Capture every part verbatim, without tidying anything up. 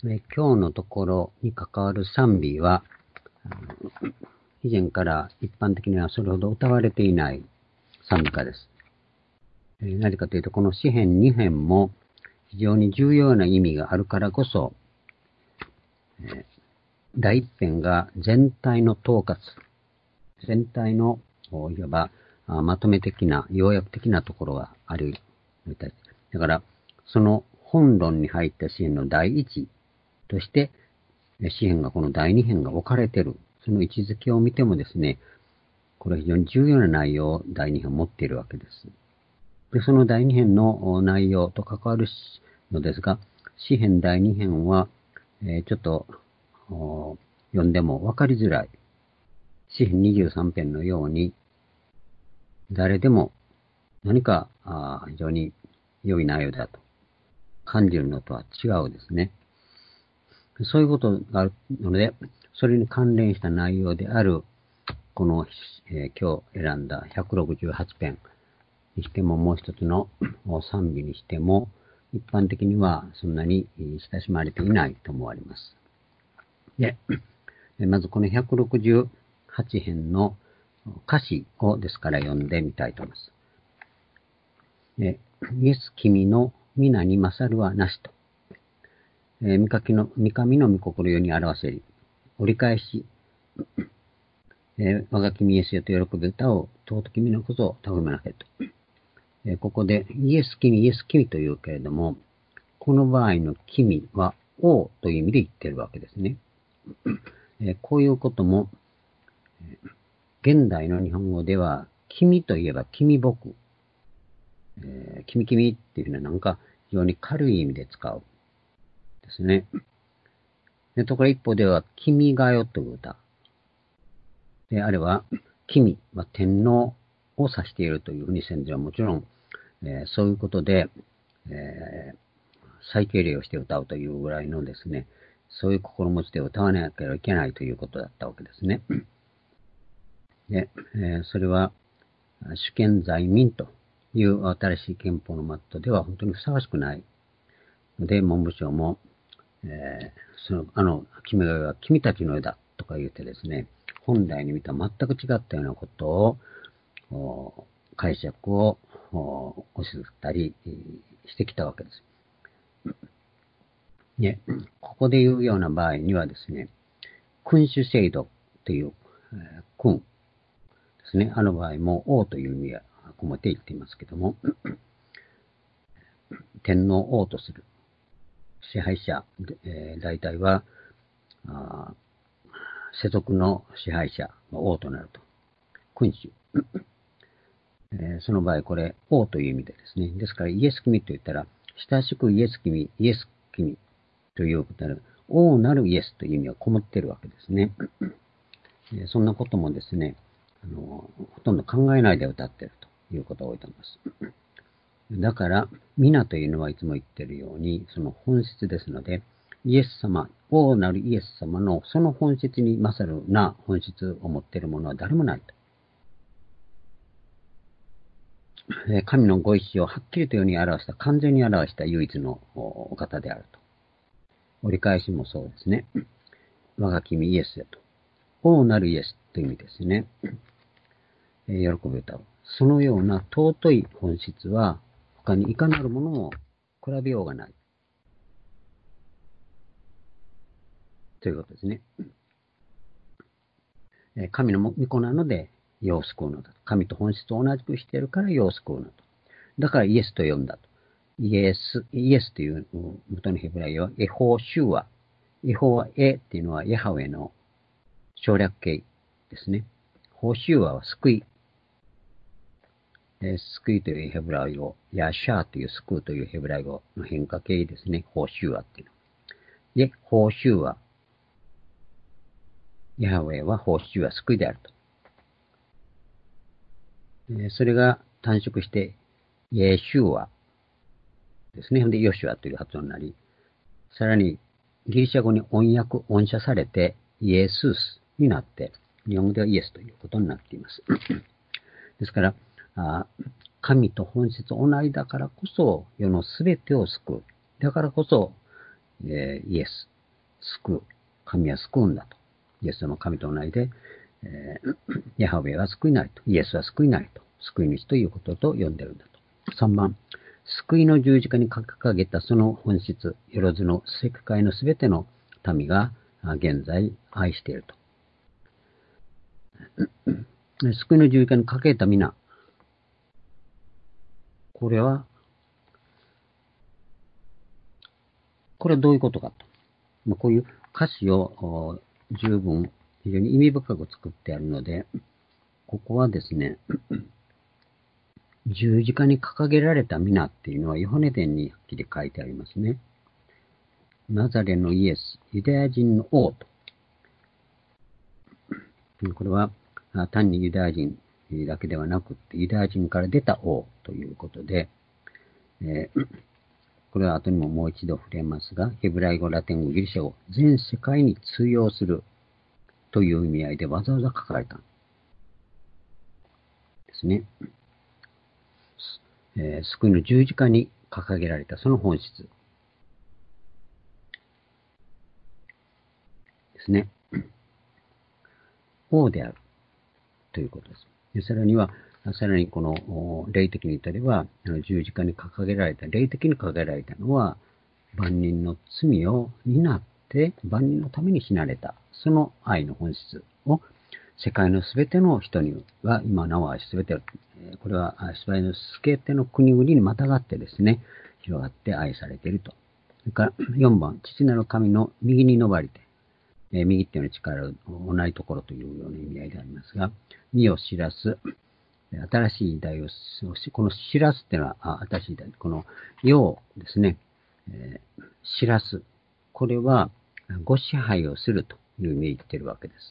え今日のところに関わる賛美は、以前から一般的にはそれほど歌われていない賛美歌です。えー、なぜかというと、この詩編に編も非常に重要な意味があるからこそ、えー、第一編が全体の統括、全体のいわばまとめ的な、要約的なところがあるみたいです。だから、その本論に入った詩編の第一として、詩編がこの第二編が置かれている。その位置づけを見てもですね、これは非常に重要な内容を第二編を持っているわけです。で、その第二編の内容と関わるのですが、詩編第二編は、えー、ちょっと読んでも分かりづらい。詩編にじゅうさん編のように、誰でも何か非常に良い内容だと感じるのとは違うですね。そういうことがあるので、それに関連した内容である、この、えー、今日選んだひゃくろくじゅうはち編にしても、もう一つの賛美にしても、一般的にはそんなに親しまれていないと思われます。で、まずこのひゃくろくじゅうはち編の歌詞をですから読んでみたいと思います。で、イエス君の皆に勝るはなしと。えー、見かけの、見神の御心よに表せり。折り返し、えー、我が君イエスよと喜ぶ歌を、尊き皆こそたぐめなせと。えー、ここで、イエス君、イエス君と言うけれども、この場合の君は王という意味で言ってるわけですね。えー、こういうことも、現代の日本語では、君といえば君僕、えー、君君っていうのはなんか非常に軽い意味で使う。ですね。で、ところ一方では、君が代という歌。で、あれは、君は天皇を指しているというふうに先生はもちろん、えー、そういうことで、えー、再敬礼をして歌うというぐらいのですね、そういう心持ちで歌わなければいけないということだったわけですね。で、えー、それは、主権在民という新しい憲法のマットでは本当にふさわしくないので、文部省も、えー、その、あの、君が代は君たちの世だとか言ってですね、本来に見た全く違ったようなことを、解釈を押し付ったりしてきたわけです。ね、ここで言うような場合にはですね、君主制度という、えー、君ですね、あの場合も王という意味が込めて言っていますけども、天皇王とする支配者、えー、大体は世俗の支配者が王となると。君主。えー、その場合、これ、王という意味でですね。ですから、イエス君と言ったら、親しくイエス君、イエス君ということで、王なるイエスという意味がこもっているわけですね。えー、そんなこともですね、あの、ほとんど考えないで歌っているということが多いと思います。だから、皆というのはいつも言っているように、その本質ですので、イエス様、王なるイエス様のその本質に勝るな本質を持っているものは誰もないと。神のご意志をはっきりと世に表した、完全に表した唯一のお方であると。折り返しもそうですね。我が君イエスよと。王なるイエスという意味ですね。喜び歌う。そのような尊い本質は、他にいかなるものも比べようがない。ということですね。神の御子なので、世を救うのだと。神と本質を同じくしているから世を救うのだと。だからイエスと呼んだと。イエス、イエスという元のヘブライ語は、エホーシュア。エホーエっていうのはヤハウェの省略形ですね。ホーシュアは救い。救いというヘブライ語、ヤシャーという救うというヘブライ語の変化形ですね。ホーシュアっていうの。で、ホーシュア。ヤハウェは報酬は救いであると。それが短縮して、イエシュアですね。で、ヨシュアという発音になり、さらにギリシャ語に音訳、音写されて、イエススになって、日本語ではイエスということになっています。ですから、神と本質同じだからこそ、世のすべてを救う。だからこそ、イエス救う。神は救うんだと。イエス様は神と同じで、えー、ヤハウェは救いなりと。イエスは救いなりと。救い主ということと呼んでるんだと。さんばん、救いの十字架に掲げたその本質、よろずの世界のすべての民が現在愛していると。救いの十字架に掲げた皆。これは、これはどういうことかと。まあ、こういう歌詞を十分非常に意味深く作ってあるので、ここはですね、十字架に掲げられた皆っていうのはヨハネ伝にはっきり書いてありますね。ナザレのイエス、ユダヤ人の王と。これは単にユダヤ人だけではなくて、ユダヤ人から出た王ということで、えー、これは後にももう一度触れますが、ヘブライ語、ラテン語、ギリシャ語、全世界に通用するという意味合いでわざわざ書かれたんですね。えー、救いの十字架に掲げられたその本質ですね。王であるということです。でさらには、さらにこの霊的に至れば、十字架に掲げられた、霊的に掲げられたのは、万人の罪を担って万人のために死なれた、その愛の本質を世界のすべての人には今なお愛しすべて、これは世界のすべての国々にまたがってですね、広がって愛されていると。それからよんばん、父なる神の右に伸ばりて、え右っていうのは力を同じところというような意味合いでありますが、身を知らす、新しい時代を、この知らすっていうのは、あ新しい時代、この世をですね、えー、知らす。これは、ご支配をするという意味で言っているわけです。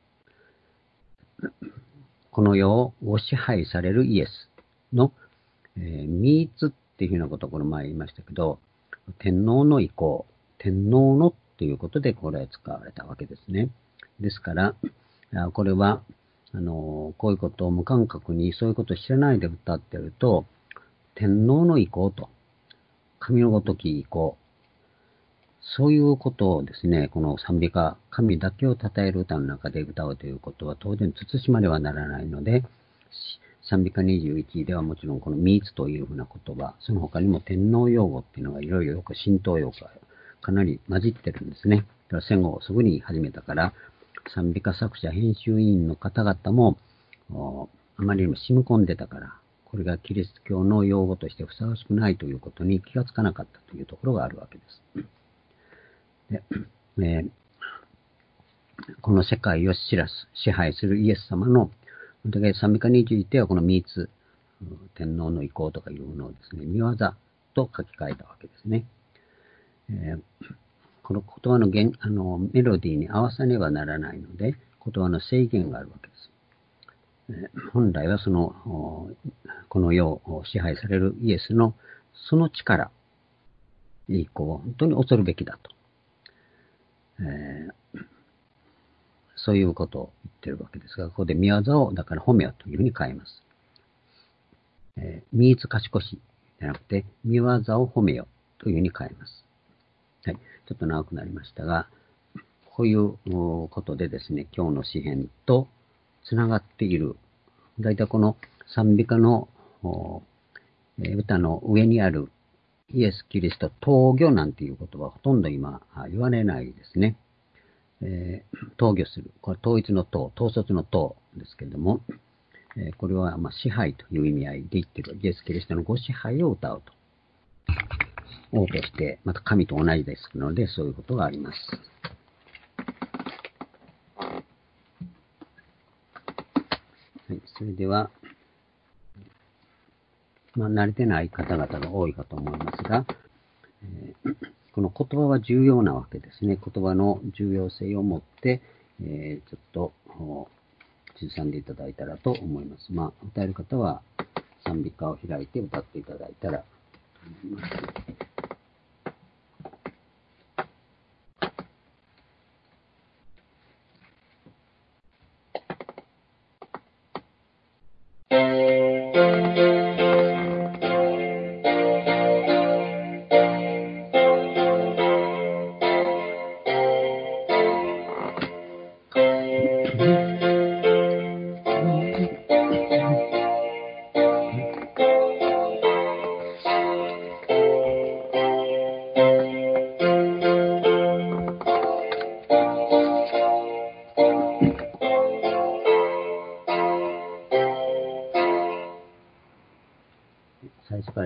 この世をご支配されるイエスの、えー、ミーツっていうふうなことをこの前言いましたけど、天皇の意向、天皇のということでこれは使われたわけですね。ですから、これは、あの、こういうことを無感覚にそういうことを知らないで歌ってると、天皇の意向と、神のごとき意向、そういうことをですね、この賛美歌、神だけを称える歌の中で歌うということは当然慎まではならないので、賛美歌にじゅういちいではもちろんこのミーツというふうな言葉、その他にも天皇用語っていうのがいろいろよく神道用語がかなり混じってるんですね。戦後すぐに始めたから、賛美歌作者、編集委員の方々も、あまりにも染み込んでたから、これがキリスト教の用語としてふさわしくないということに気がつかなかったというところがあるわけです。でえー、この世界を知らす、支配するイエス様の、賛美歌についてはこの三つ、天皇の意向とかいうのをですね、見業と書き換えたわけですね。えー、この言葉の原あのメロディーに合わさねばならないので、言葉の制限があるわけです。えー、本来はその、この世を支配されるイエスのその力、意向を本当に恐るべきだと。えー、そういうことを言ってるわけですが、ここで見業をだから褒めよというふうに変えます。えー、見つ賢しじゃなくて、見業を褒めよというふうに変えます。はい。ちょっと長くなりましたが、こういうことでですね、今日の詩編とつながっている。だいたいこの賛美歌の歌の上にあるイエス・キリスト、統御なんていう言葉はほとんど今言われないですね。えー、統御する。これ統一の統、統率の統ですけれども、えー、これはまあ支配という意味合いで言っているイエス・キリストのご支配を歌うと。王として、また神と同じですので、そういうことがあります。はい、それでは、まあ、慣れてない方々が多いかと思いますが、えー、この言葉は重要なわけですね。言葉の重要性を持って、えー、ちょっと、刻んでいただいたらと思います。まあ、歌える方は賛美歌を開いて歌っていただいたらと思います。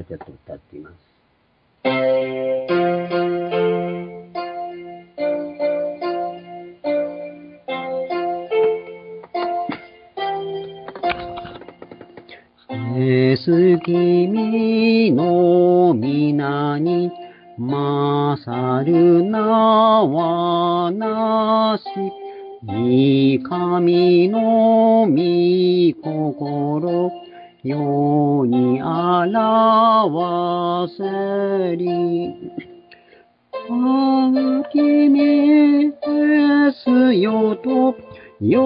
ちょっと歌っています。えす君の皆に勝る名はなし。御神の御心、世に表せり。あ君ですよと、喜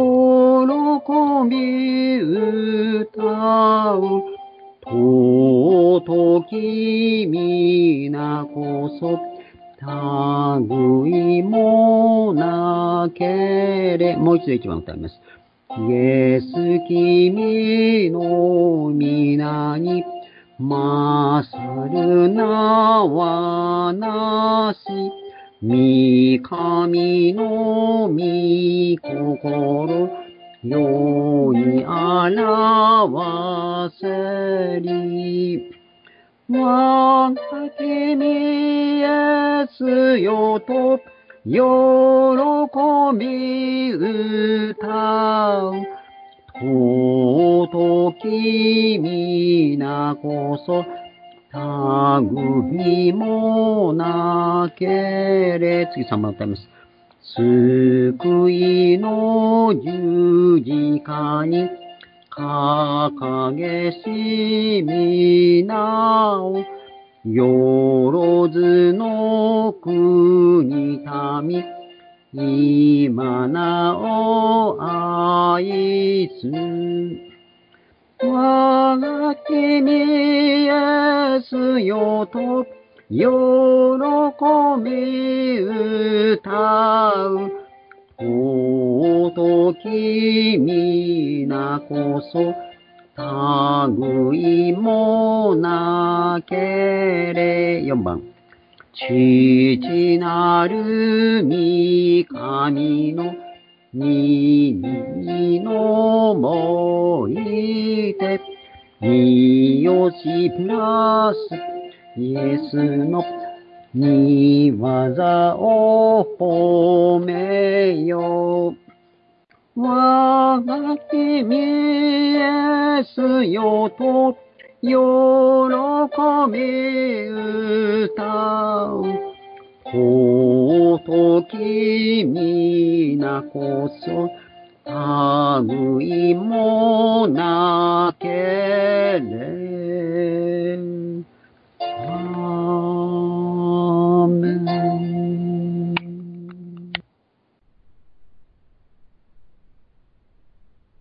び歌う。尊き皆こそ、類もなけれ。もう一度一番歌います。イエス君の皆に、勝る名はなし。御神の御心、世に表せり。我が君イエスよと、喜び歌う。尊き皆こそ、類もなけれ。次さんばん歌います。救いの十字架に掲げし皆を、よろずの国民、今なお愛す。我が君イエスよと、喜び歌う。尊き皆こそ、類もなけれ。よんばん。父なる御神の耳のもいて、みよしプラスイエスの御業を褒めよ。我が君イエスよと、喜び歌う。尊き皆こそ、類もなけれ。